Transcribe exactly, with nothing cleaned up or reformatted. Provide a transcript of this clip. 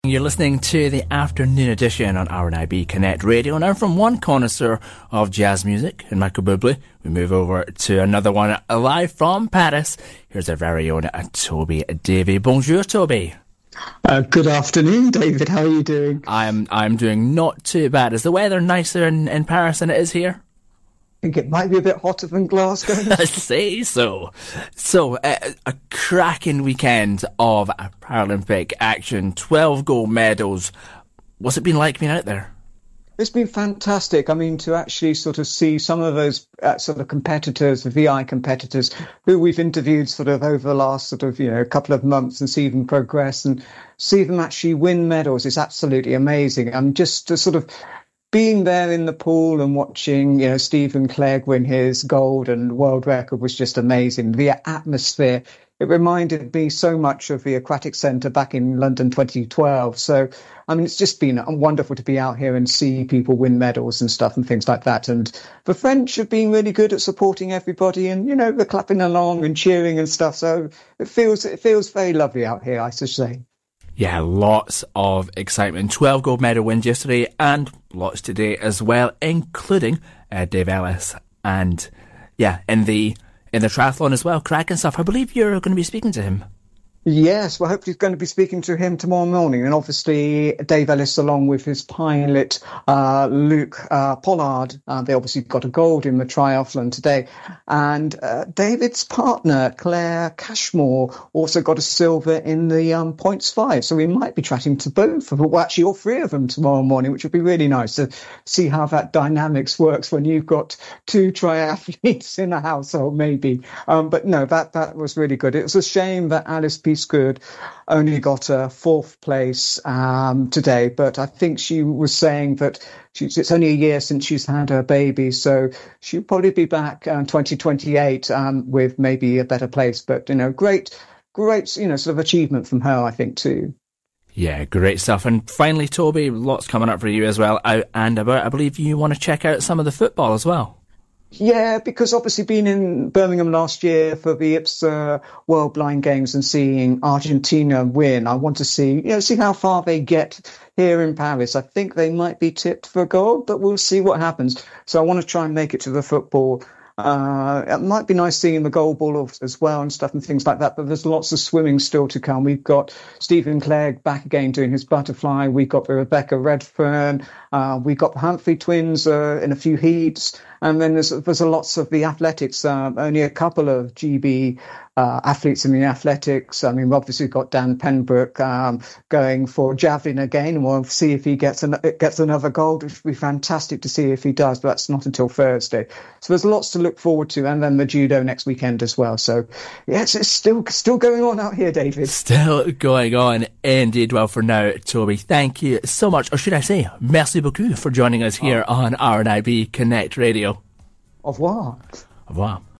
You're listening to the afternoon edition on R N I B Connect Radio. Now, from one connoisseur of jazz music in Michael Bublé, we move over to another one live from Paris. Here's our very own Toby Davey. Bonjour, Toby. Uh, good afternoon, David. How are you doing? I'm I'm doing not too bad. Is the weather nicer in, in Paris than it is here? I think it might be a bit hotter than Glasgow. I say so. So, uh, a cracking weekend of Paralympic action. twelve gold medals. What's it been like being out there? It's been fantastic. I mean, to actually sort of see some of those uh, sort of competitors, the V I competitors, who we've interviewed sort of over the last sort of, you know, couple of months and see them progress and see them actually win medals is absolutely amazing. I'm just to sort of being there in the pool and watching, you know, Stephen Clegg win his gold and world record was just amazing. The atmosphere, it reminded me so much of the Aquatic Centre back in London twenty twelve. So, I mean, it's just been wonderful to be out here and see people win medals and stuff and things like that. And the French have been really good at supporting everybody and, you know, they're clapping along and cheering and stuff. So it feels, it feels very lovely out here, I should say. Yeah, lots of excitement. twelve gold medal wins yesterday and lots today as well, including uh, Dave Ellis. And yeah, in the in the triathlon as well, cracking stuff. I believe you're going to be speaking to him. Yes, well, hopefully going to be speaking to him tomorrow morning. And obviously, Dave Ellis, along with his pilot, uh, Luke uh, Pollard, uh, they obviously got a gold in the triathlon today. And uh, David's partner, Claire Cashmore, also got a silver in the um, points five. So we might be chatting to both of them, well, actually all three of them tomorrow morning, which would be really nice to see how that dynamics works when you've got two triathletes in a household, maybe. Um, but no, that, that was really good. It was a shame that Alice Peacegood only got a fourth place um, today, but I think she was saying that she's, it's only a year since she's had her baby, so she'll probably be back in um, twenty twenty-eight um, with maybe a better place. But, you know, great, great, you know, sort of achievement from her, I think, too. Yeah, great stuff. And finally, Toby, lots coming up for you as well. I, and about, I believe you want to check out some of the football as well. Yeah, because obviously being in Birmingham last year for the I P S A World Blind Games and seeing Argentina win, I want to see, you know, see how far they get here in Paris. I think they might be tipped for gold, but we'll see what happens. So I want to try and make it to the football. Uh, it might be nice seeing the goal ball as well and stuff and things like that, but there's lots of swimming still to come. We've got Stephen Clegg back again doing his butterfly. We've got the Rebecca Redfern. Uh, we've got the Humphrey twins uh, in a few heats. And then there's, there's a lots of the athletics, um, only a couple of G B uh, athletes in the athletics. I mean, we've obviously got Dan Penbrook um, going for javelin again, and we'll see if he gets an, gets another gold, which would be fantastic to see if he does, but that's not until Thursday. So there's lots to look forward to, and then the judo next weekend as well. So, yes, it's still still going on out here, David. Still going on, indeed. Well, for now, Toby, thank you so much, or should I say, merci beaucoup for joining us here oh. on R N I B Connect Radio. Au revoir. Au revoir.